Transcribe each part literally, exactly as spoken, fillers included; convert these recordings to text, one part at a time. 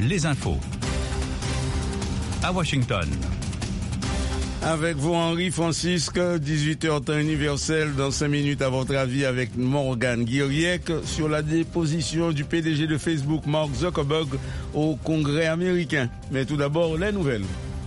les infos. À Washington. Avec vous, Henri Francisque, dix-huit heures temps universel, dans cinq minutes à votre avis avec Morgan Guiriec sur la déposition du P D G de Facebook, Mark Zuckerberg, au Congrès américain. Mais tout d'abord, les nouvelles.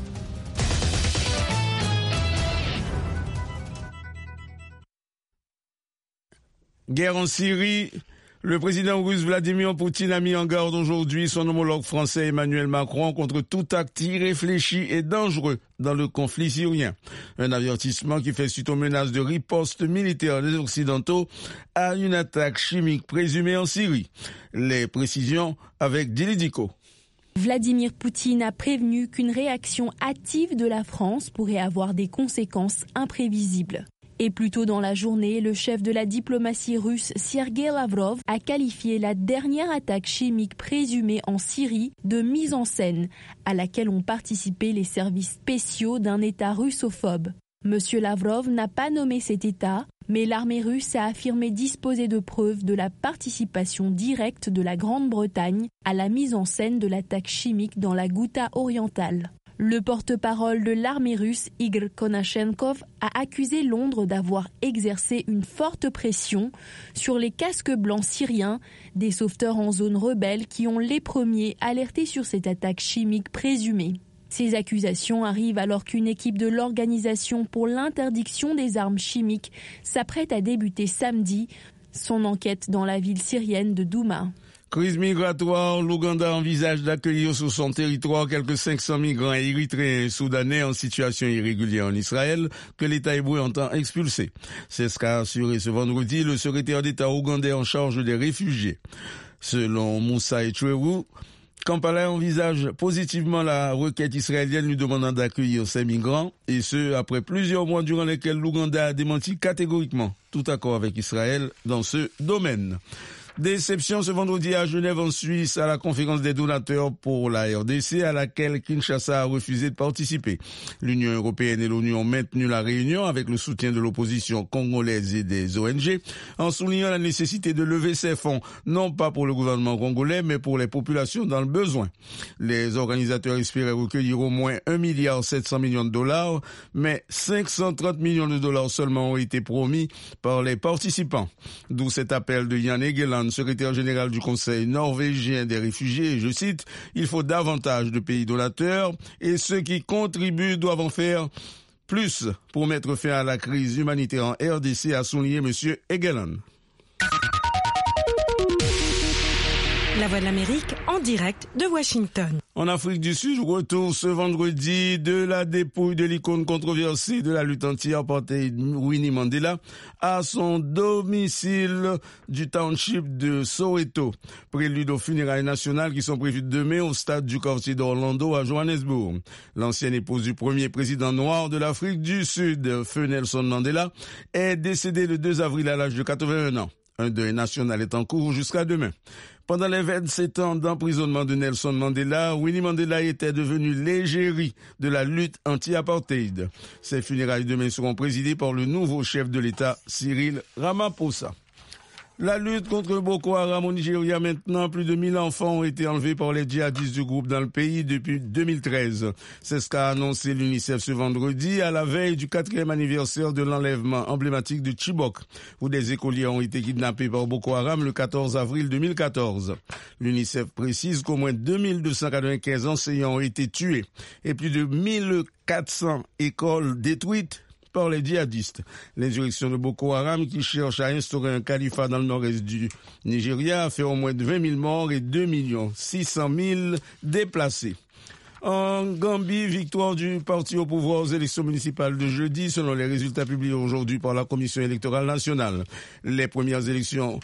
Guerre en Syrie. Le président russe Vladimir Poutine a mis en garde aujourd'hui son homologue français Emmanuel Macron contre tout acte irréfléchi et dangereux dans le conflit syrien. Un avertissement qui fait suite aux menaces de riposte militaire des Occidentaux à une attaque chimique présumée en Syrie. Les précisions avec Dili Diko. Vladimir Poutine a prévenu qu'une réaction hâtive de la France pourrait avoir des conséquences imprévisibles. Et plus tôt dans la journée, le chef de la diplomatie russe, Sergei Lavrov, a qualifié la dernière attaque chimique présumée en Syrie de mise en scène, à laquelle ont participé les services spéciaux d'un État russophobe. Monsieur Lavrov n'a pas nommé cet État, mais l'armée russe a affirmé disposer de preuves de la participation directe de la Grande-Bretagne à la mise en scène de l'attaque chimique dans la Ghouta orientale. Le porte-parole de l'armée russe, Igor Konashenkov, a accusé Londres d'avoir exercé une forte pression sur les casques blancs syriens, des sauveteurs en zone rebelle qui ont les premiers alertés sur cette attaque chimique présumée. Ces accusations arrivent alors qu'une équipe de l'Organisation pour l'interdiction des armes chimiques s'apprête à débuter samedi son enquête dans la ville syrienne de Douma. Crise migratoire, l'Ouganda envisage d'accueillir sur son territoire quelques cinq cents migrants érythréens et soudanais en situation irrégulière en Israël que l'État hébreu entend expulser. C'est ce qu'a assuré ce vendredi le secrétaire d'État ougandais en charge des réfugiés. Selon Moussa Echweru, Kampala envisage positivement la requête israélienne lui demandant d'accueillir ces migrants, et ce, après plusieurs mois durant lesquels l'Ouganda a démenti catégoriquement tout accord avec Israël dans ce domaine. Déception ce vendredi à Genève en Suisse à la conférence des donateurs pour la R D C à laquelle Kinshasa a refusé de participer. L'Union européenne et l'ONU ont maintenu la réunion avec le soutien de l'opposition congolaise et des O N G en soulignant la nécessité de lever ces fonds, non pas pour le gouvernement congolais mais pour les populations dans le besoin. Les organisateurs espéraient recueillir au moins un milliard sept cents millions de dollars, mais cinq cent trente millions de dollars seulement ont été promis par les participants. D'où cet appel de Jan Egeland, secrétaire général du Conseil norvégien des réfugiés, et je cite, « Il faut davantage de pays donateurs et ceux qui contribuent doivent en faire plus pour mettre fin à la crise humanitaire en R D C », a souligné M. Egeland. La Voix de l'Amérique en direct de Washington. En Afrique du Sud, retour ce vendredi de la dépouille de l'icône controversée de la lutte anti-apartheid Winnie Mandela à son domicile du township de Soweto. Prélude aux funérailles nationales qui sont prévues demain au stade du quartier d'Orlando à Johannesburg. L'ancienne épouse du premier président noir de l'Afrique du Sud, Feu Nelson Mandela, est décédée le deux avril à l'âge de quatre-vingt-un ans. Un deuil national est en cours jusqu'à demain. Pendant les vingt-sept ans d'emprisonnement de Nelson Mandela, Winnie Mandela était devenu l'égérie de la lutte anti-apartheid. Ces funérailles demain seront présidées par le nouveau chef de l'État, Cyril Ramaphosa. La lutte contre Boko Haram au Nigeria maintenant, plus de mille enfants ont été enlevés par les djihadistes du groupe dans le pays depuis deux mille treize. C'est ce qu'a annoncé l'UNICEF ce vendredi à la veille du quatrième anniversaire de l'enlèvement emblématique de Chibok, où des écoliers ont été kidnappés par Boko Haram le quatorze avril deux mille quatorze. L'UNICEF précise qu'au moins deux mille deux cent quatre-vingt-quinze enseignants ont été tués et plus de mille quatre cents écoles détruites par les djihadistes. L'insurrection de Boko Haram, qui cherche à instaurer un califat dans le nord-est du Nigeria, a fait au moins vingt mille morts et deux millions six cent mille déplacés. En Gambie, victoire du parti au pouvoir aux élections municipales de jeudi, selon les résultats publiés aujourd'hui par la Commission électorale nationale. Les premières élections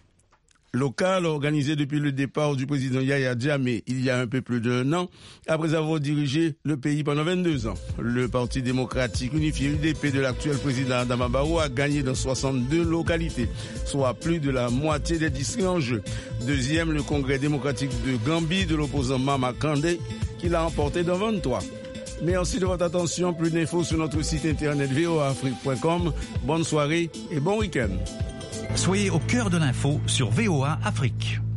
locales organisées depuis le départ du président Yahya Jammeh il y a un peu plus d'un an, après avoir dirigé le pays pendant vingt-deux ans. Le Parti démocratique unifié U D P de l'actuel président Adama Barrow a gagné dans soixante-deux localités, soit plus de la moitié des districts en jeu. Deuxième, le Congrès démocratique de Gambie de l'opposant Mama Kandeh, qui l'a emporté dans vingt-trois. Merci de votre attention. Plus d'infos sur notre site internet v o a afrique point com. Bonne soirée et bon week-end. Soyez au cœur de l'info sur V O A Afrique.